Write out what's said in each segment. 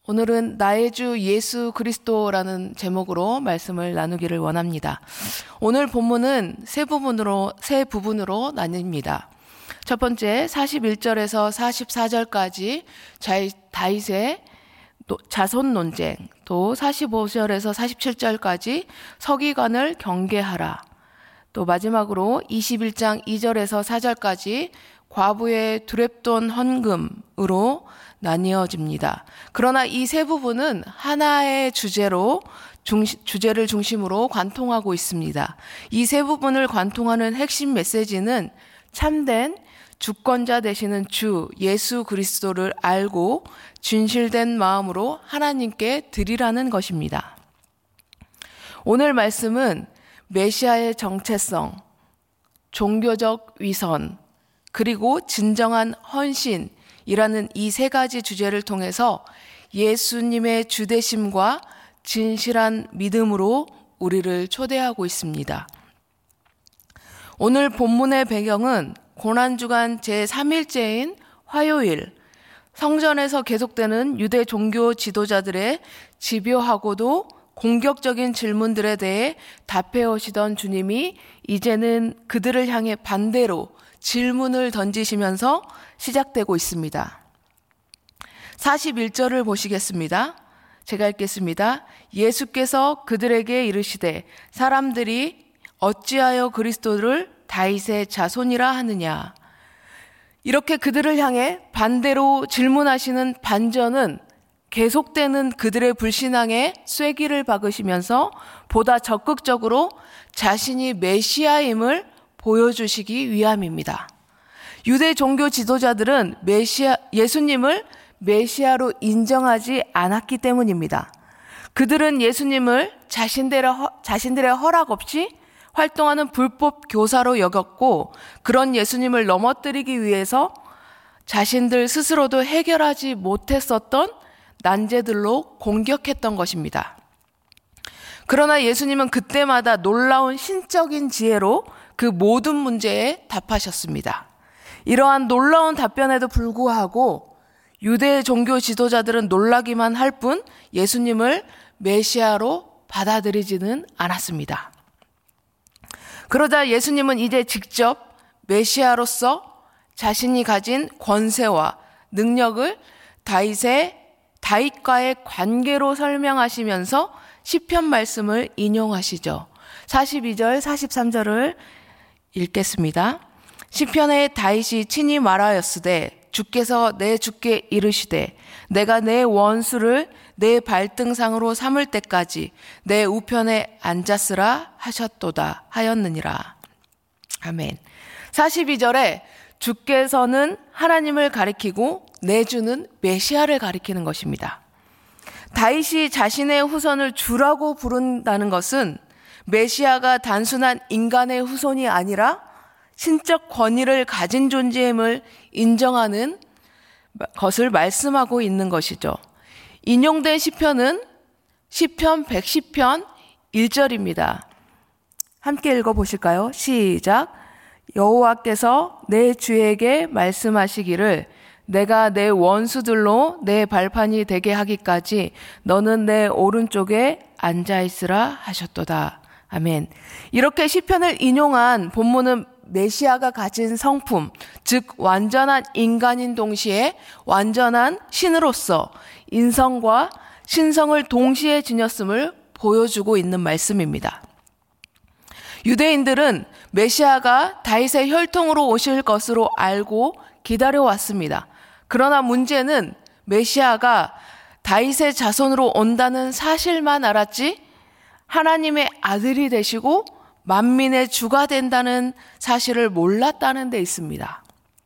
오늘은 나의 주 예수 그리스도라는 제목으로 말씀을 나누기를 원합니다. 오늘 본문은 세 부분으로 나뉩니다. 첫 번째 41절에서 44절까지 다윗의 자손 논쟁, 또 45절에서 47절까지 서기관을 경계하라, 또 마지막으로 21장 2절에서 4절까지 과부의 두렙돈 헌금으로 나뉘어집니다. 그러나 이 세 부분은 하나의 주제를 중심으로 관통하고 있습니다. 이 세 부분을 관통하는 핵심 메시지는 참된 주권자 되시는 주 예수 그리스도를 알고 진실된 마음으로 하나님께 드리라는 것입니다. 오늘 말씀은 메시아의 정체성, 종교적 위선, 그리고 진정한 헌신이라는 이 세 가지 주제를 통해서 예수님의 주되심과 진실한 믿음으로 우리를 초대하고 있습니다. 오늘 본문의 배경은 고난주간 제3일째인 화요일, 성전에서 계속되는 유대 종교 지도자들의 집요하고도 공격적인 질문들에 대해 답해 오시던 주님이 이제는 그들을 향해 반대로 질문을 던지시면서 시작되고 있습니다. 41절을 보시겠습니다. 제가 읽겠습니다. 예수께서 그들에게 이르시되 사람들이 어찌하여 그리스도를 다윗의 자손이라 하느냐. 이렇게 그들을 향해 반대로 질문하시는 반전은 계속되는 그들의 불신앙에 쐐기를 박으시면서 보다 적극적으로 자신이 메시아임을 보여주시기 위함입니다. 유대 종교 지도자들은 예수님을 메시아로 인정하지 않았기 때문입니다. 그들은 예수님을 자신들의 허락 없이 활동하는 불법 교사로 여겼고, 그런 예수님을 넘어뜨리기 위해서 자신들 스스로도 해결하지 못했었던 난제들로 공격했던 것입니다. 그러나 예수님은 그때마다 놀라운 신적인 지혜로 그 모든 문제에 답하셨습니다. 이러한 놀라운 답변에도 불구하고 유대 종교 지도자들은 놀라기만 할 뿐 예수님을 메시아로 받아들이지는 않았습니다. 그러자 예수님은 이제 직접 메시아로서 자신이 가진 권세와 능력을 다윗과의 관계로 설명하시면서 시편 말씀을 인용하시죠. 42절, 43절을 읽겠습니다. 시편에 다윗이 친히 말하였으되 주께서 내 주께 이르시되 내가 내 원수를 내 발등상으로 삼을 때까지 내 우편에 앉았으라 하셨도다 하였느니라. 아멘. 42절에 주께서는 하나님을 가리키고 내 주는 메시아를 가리키는 것입니다. 다윗이 자신의 후손을 주라고 부른다는 것은 메시아가 단순한 인간의 후손이 아니라 신적 권위를 가진 존재임을 인정하는 것을 말씀하고 있는 것이죠. 인용된 시편은 시편 110편 1절입니다. 함께 읽어보실까요? 시작. 여호와께서 내 주에게 말씀하시기를 내가 내 원수들로 내 발판이 되게 하기까지 너는 내 오른쪽에 앉아있으라 하셨도다. 아멘. 이렇게 시편을 인용한 본문은 메시아가 가진 성품, 즉 완전한 인간인 동시에 완전한 신으로서 인성과 신성을 동시에 지녔음을 보여주고 있는 말씀입니다. 유대인들은 메시아가 다윗의 혈통으로 오실 것으로 알고 기다려왔습니다. 그러나 문제는 메시아가 다윗의 자손으로 온다는 사실만 알았지 하나님의 아들이 되시고 만민의 주가 된다는 사실을 몰랐다는 데 있습니다.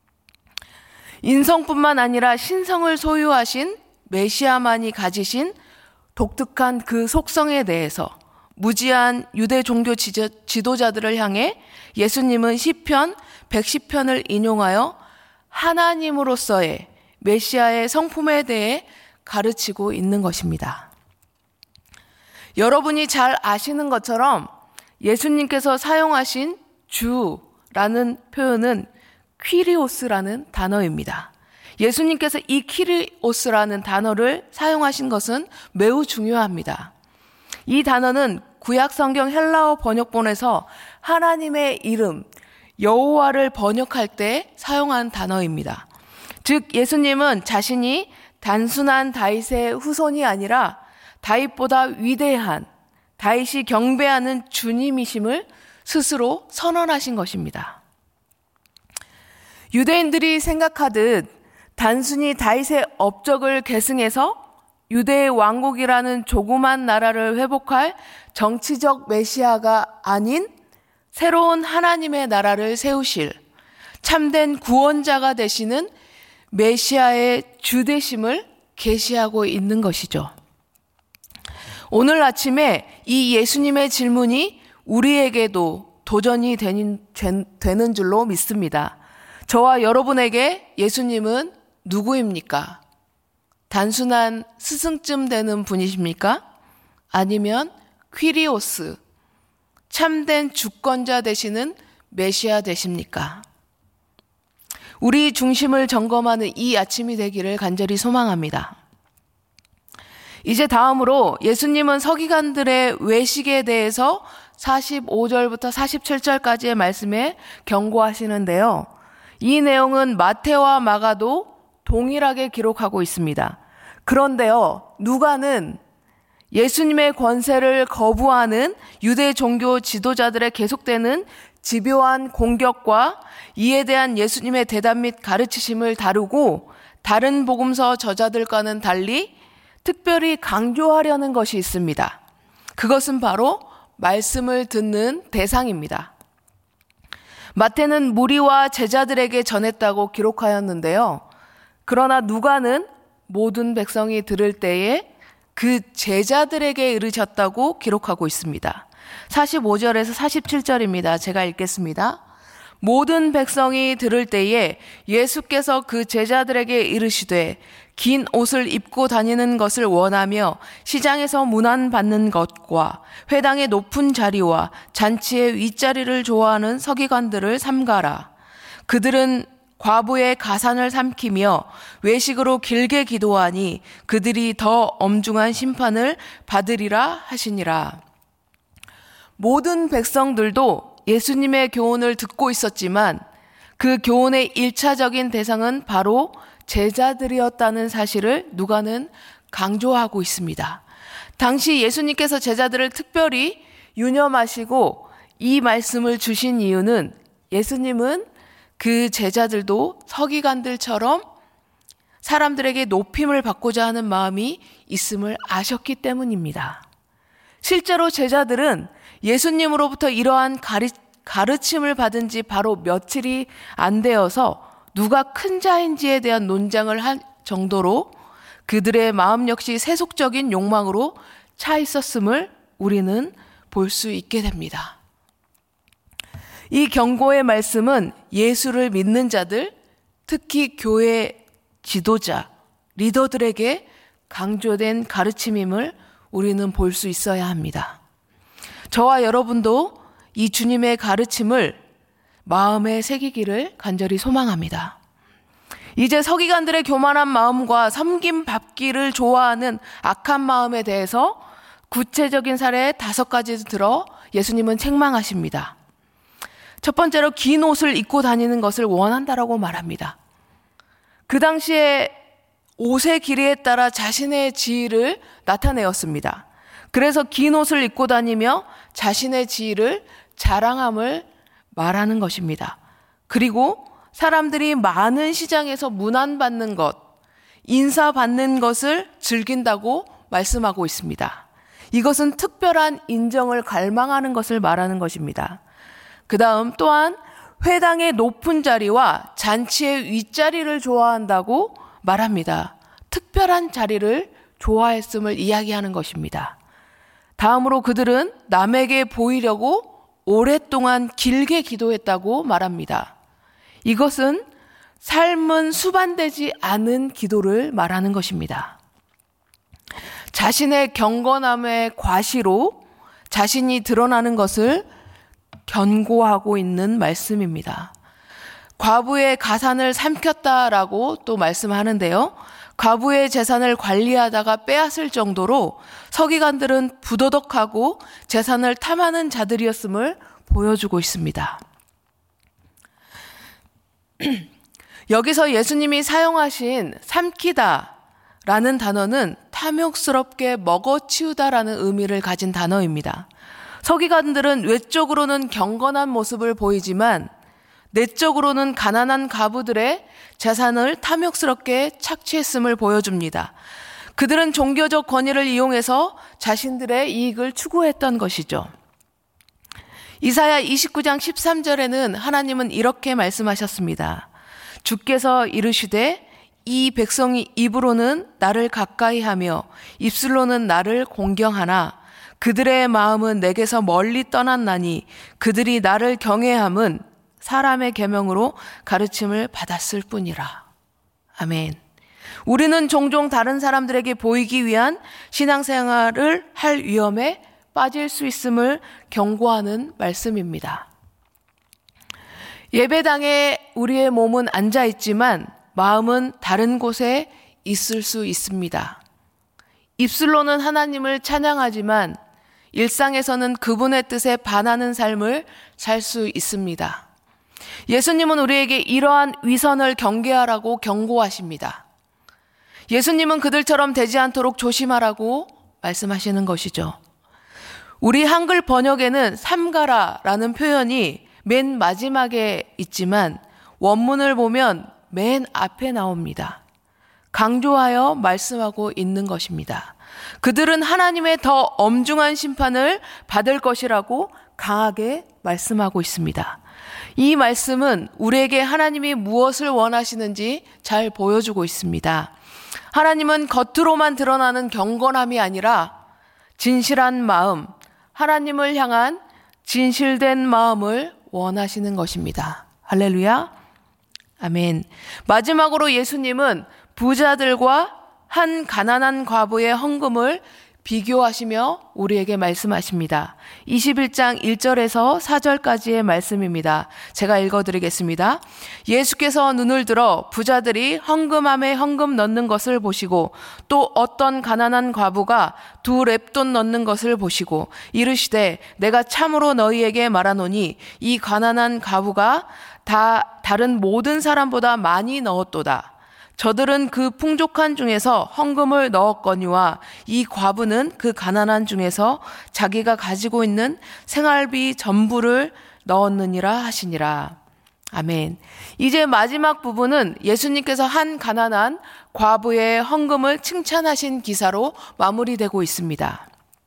인성뿐만 아니라 신성을 소유하신 메시아만이 가지신 독특한 그 속성에 대해서 무지한 유대 종교 지도자들을 향해 예수님은 시편 110편을 인용하여 하나님으로서의 메시아의 성품에 대해 가르치고 있는 것입니다. 여러분이 잘 아시는 것처럼 예수님께서 사용하신 주라는 표현은 퀴리오스라는 단어입니다. 예수님께서 이 키리오스라는 단어를 사용하신 것은 매우 중요합니다. 이 단어는 구약 성경 헬라어 번역본에서 하나님의 이름 여호와를 번역할 때 사용한 단어입니다. 즉 예수님은 자신이 단순한 다윗의 후손이 아니라 다윗보다 위대한, 다윗이 경배하는 주님이심을 스스로 선언하신 것입니다. 유대인들이 생각하듯 단순히 다윗의 업적을 계승해서 유대의 왕국이라는 조그만 나라를 회복할 정치적 메시아가 아닌 새로운 하나님의 나라를 세우실 참된 구원자가 되시는 메시아의 주되심을 계시하고 있는 것이죠. 오늘 아침에 이 예수님의 질문이 우리에게도 도전이 되는 줄로 믿습니다. 저와 여러분에게 예수님은 누구입니까? 단순한 스승쯤 되는 분이십니까? 아니면 퀴리오스, 참된 주권자 되시는 메시아 되십니까? 우리 중심을 점검하는 이 아침이 되기를 간절히 소망합니다. 이제 다음으로 예수님은 서기관들의 외식에 대해서 45절부터 47절까지의 말씀에 경고하시는데요. 이 내용은 마태와 마가도 동일하게 기록하고 있습니다. 그런데요, 누가는 예수님의 권세를 거부하는 유대 종교 지도자들의 계속되는 집요한 공격과 이에 대한 예수님의 대답 및 가르치심을 다루고 다른 복음서 저자들과는 달리 특별히 강조하려는 것이 있습니다. 그것은 바로 말씀을 듣는 대상입니다. 마태는 무리와 제자들에게 전했다고 기록하였는데요. 그러나 누가는 모든 백성이 들을 때에 그 제자들에게 이르셨다고 기록하고 있습니다. 45절에서 47절입니다. 제가 읽겠습니다. 모든 백성이 들을 때에 예수께서 그 제자들에게 이르시되 긴 옷을 입고 다니는 것을 원하며 시장에서 문안받는 것과 회당의 높은 자리와 잔치의 윗자리를 좋아하는 서기관들을 삼가라. 그들은 과부의 가산을 삼키며 외식으로 길게 기도하니 그들이 더 엄중한 심판을 받으리라 하시니라. 모든 백성들도 예수님의 교훈을 듣고 있었지만 그 교훈의 1차적인 대상은 바로 제자들이었다는 사실을 누가는 강조하고 있습니다. 당시 예수님께서 제자들을 특별히 유념하시고 이 말씀을 주신 이유는 예수님은 그 제자들도 서기관들처럼 사람들에게 높임을 받고자 하는 마음이 있음을 아셨기 때문입니다. 실제로 제자들은 예수님으로부터 이러한 가르침을 받은 지 바로 며칠이 안 되어서 누가 큰 자인지에 대한 논쟁을 할 정도로 그들의 마음 역시 세속적인 욕망으로 차 있었음을 우리는 볼 수 있게 됩니다. 이 경고의 말씀은 예수를 믿는 자들, 특히 교회 지도자, 리더들에게 강조된 가르침임을 우리는 볼 수 있어야 합니다. 저와 여러분도 이 주님의 가르침을 마음에 새기기를 간절히 소망합니다. 이제 서기관들의 교만한 마음과 섬김받기를 좋아하는 악한 마음에 대해서 구체적인 사례 5가지 들어 예수님은 책망하십니다. 첫 번째로 긴 옷을 입고 다니는 것을 원한다라고 말합니다. 그 당시에 옷의 길이에 따라 자신의 지위를 나타내었습니다. 그래서 긴 옷을 입고 다니며 자신의 지위를 자랑함을 말하는 것입니다. 그리고 사람들이 많은 시장에서 문안받는 것, 인사받는 것을 즐긴다고 말씀하고 있습니다. 이것은 특별한 인정을 갈망하는 것을 말하는 것입니다. 그 다음 또한 회당의 높은 자리와 잔치의 윗자리를 좋아한다고 말합니다. 특별한 자리를 좋아했음을 이야기하는 것입니다. 다음으로 그들은 남에게 보이려고 오랫동안 길게 기도했다고 말합니다. 이것은 삶은 수반되지 않은 기도를 말하는 것입니다. 자신의 경건함의 과시로 자신이 드러나는 것을 견고하고 있는 말씀입니다. 과부의 가산을 삼켰다라고 또 말씀하는데요. 과부의 재산을 관리하다가 빼앗을 정도로 서기관들은 부도덕하고 재산을 탐하는 자들이었음을 보여주고 있습니다. 여기서 예수님이 사용하신 삼키다 라는 단어는 탐욕스럽게 먹어치우다라는 의미를 가진 단어입니다. 서기관들은 외적으로는 경건한 모습을 보이지만 내적으로는 가난한 과부들의 재산을 탐욕스럽게 착취했음을 보여줍니다. 그들은 종교적 권위를 이용해서 자신들의 이익을 추구했던 것이죠. 이사야 29장 13절에는 하나님은 이렇게 말씀하셨습니다. 주께서 이르시되 이 백성이 입으로는 나를 가까이 하며 입술로는 나를 공경하나 그들의 마음은 내게서 멀리 떠났나니 그들이 나를 경외함은 사람의 계명으로 가르침을 받았을 뿐이라. 아멘. 우리는 종종 다른 사람들에게 보이기 위한 신앙생활을 할 위험에 빠질 수 있음을 경고하는 말씀입니다. 예배당에 우리의 몸은 앉아 있지만 마음은 다른 곳에 있을 수 있습니다. 입술로는 하나님을 찬양하지만 일상에서는 그분의 뜻에 반하는 삶을 살 수 있습니다. 예수님은 우리에게 이러한 위선을 경계하라고 경고하십니다. 예수님은 그들처럼 되지 않도록 조심하라고 말씀하시는 것이죠. 우리 한글 번역에는 삼가라라는 표현이 맨 마지막에 있지만 원문을 보면 맨 앞에 나옵니다. 강조하여 말씀하고 있는 것입니다. 그들은 하나님의 더 엄중한 심판을 받을 것이라고 강하게 말씀하고 있습니다. 이 말씀은 우리에게 하나님이 무엇을 원하시는지 잘 보여주고 있습니다. 하나님은 겉으로만 드러나는 경건함이 아니라 진실한 마음, 하나님을 향한 진실된 마음을 원하시는 것입니다. 할렐루야. 아멘. 마지막으로 예수님은 부자들과 한 가난한 과부의 헌금을 비교하시며 우리에게 말씀하십니다. 21장 1절에서 4절까지의 말씀입니다. 제가 읽어드리겠습니다. 예수께서 눈을 들어 부자들이 헌금함에 헌금 넣는 것을 보시고 또 어떤 가난한 과부가 2렙돈 넣는 것을 보시고 이르시되 내가 참으로 너희에게 말하노니 이 가난한 과부가 다른 모든 사람보다 많이 넣었도다. 저들은 그 풍족한 중에서 헌금을 넣었거니와 이 과부는 그 가난한 중에서 자기가 가지고 있는 생활비 전부를 넣었느니라 하시니라. 아멘. 이제 마지막 부분은 예수님께서 한 가난한 과부의 헌금을 칭찬하신 기사로 마무리되고 있습니다.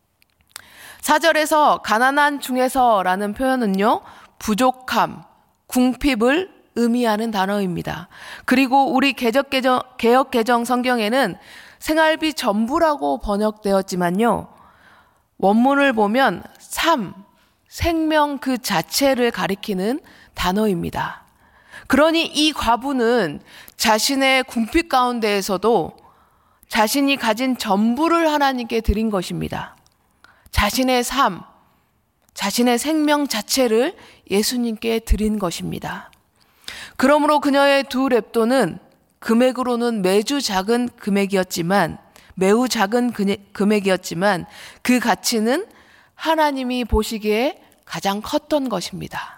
4절에서 가난한 중에서라는 표현은요, 부족함, 궁핍을 의미하는 단어입니다. 그리고 우리 개역 개정 성경에는 생활비 전부라고 번역되었지만요, 원문을 보면 삶, 생명 그 자체를 가리키는 단어입니다. 그러니 이 과부는 자신의 궁핍 가운데에서도 자신이 가진 전부를 하나님께 드린 것입니다. 자신의 삶, 자신의 생명 자체를 예수님께 드린 것입니다. 그러므로 그녀의 2렙돈은 금액으로는 매우 작은 금액이었지만 그 가치는 하나님이 보시기에 가장 컸던 것입니다.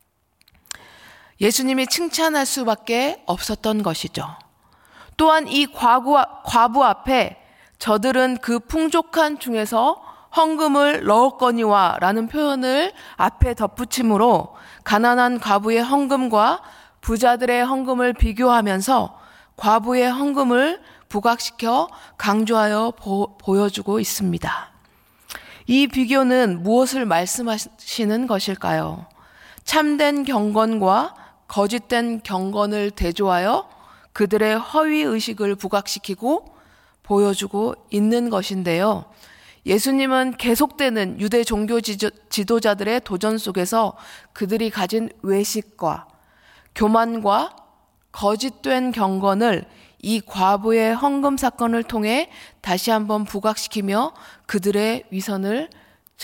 예수님이 칭찬할 수밖에 없었던 것이죠. 또한 이 과부 앞에 저들은 그 풍족한 중에서 헌금을 넣었거니와 라는 표현을 앞에 덧붙임으로 가난한 과부의 헌금과 부자들의 헌금을 비교하면서 과부의 헌금을 부각시켜 강조하여 보여주고 있습니다. 이 비교는 무엇을 말씀하시는 것일까요? 참된 경건과 거짓된 경건을 대조하여 그들의 허위의식을 부각시키고 보여주고 있는 것인데요. 예수님은 계속되는 유대 종교 지도자들의 도전 속에서 그들이 가진 외식과 교만과 거짓된 경건을 이 과부의 헌금 사건을 통해 다시 한번 부각시키며 그들의 위선을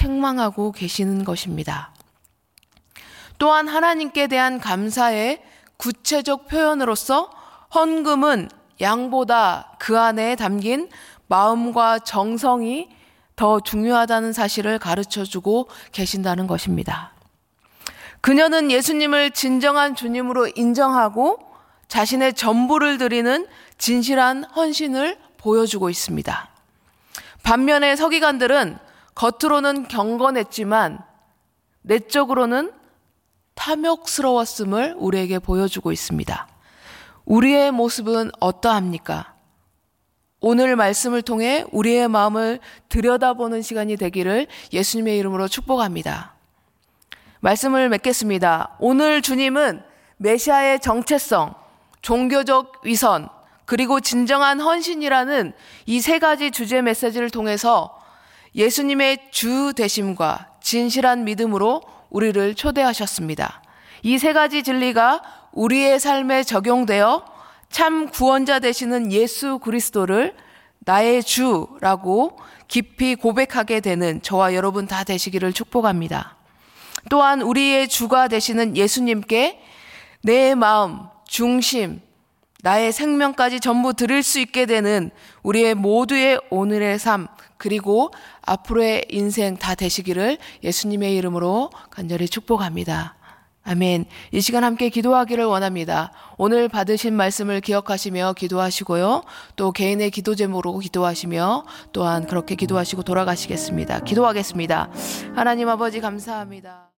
책망하고 계시는 것입니다. 또한 하나님께 대한 감사의 구체적 표현으로서 헌금은 양보다 그 안에 담긴 마음과 정성이 더 중요하다는 사실을 가르쳐주고 계신다는 것입니다. 그녀는 예수님을 진정한 주님으로 인정하고 자신의 전부를 드리는 진실한 헌신을 보여주고 있습니다. 반면에 서기관들은 겉으로는 경건했지만 내적으로는 탐욕스러웠음을 우리에게 보여주고 있습니다. 우리의 모습은 어떠합니까? 오늘 말씀을 통해 우리의 마음을 들여다보는 시간이 되기를 예수님의 이름으로 축복합니다. 말씀을 맺겠습니다. 오늘 주님은 메시아의 정체성, 종교적 위선, 그리고 진정한 헌신이라는 이 세 가지 주제 메시지를 통해서 예수님의 주 되심과 진실한 믿음으로 우리를 초대하셨습니다. 이 세 가지 진리가 우리의 삶에 적용되어 참 구원자 되시는 예수 그리스도를 나의 주라고 깊이 고백하게 되는 저와 여러분 다 되시기를 축복합니다. 또한 우리의 주가 되시는 예수님께 내 마음, 중심, 나의 생명까지 전부 드릴 수 있게 되는 우리의 모두의 오늘의 삶, 그리고 앞으로의 인생 다 되시기를 예수님의 이름으로 간절히 축복합니다. 아멘. 이 시간 함께 기도하기를 원합니다. 오늘 받으신 말씀을 기억하시며 기도하시고요. 또 개인의 기도 제목으로 기도하시며 또한 그렇게 기도하시고 돌아가시겠습니다. 기도하겠습니다. 하나님 아버지 감사합니다.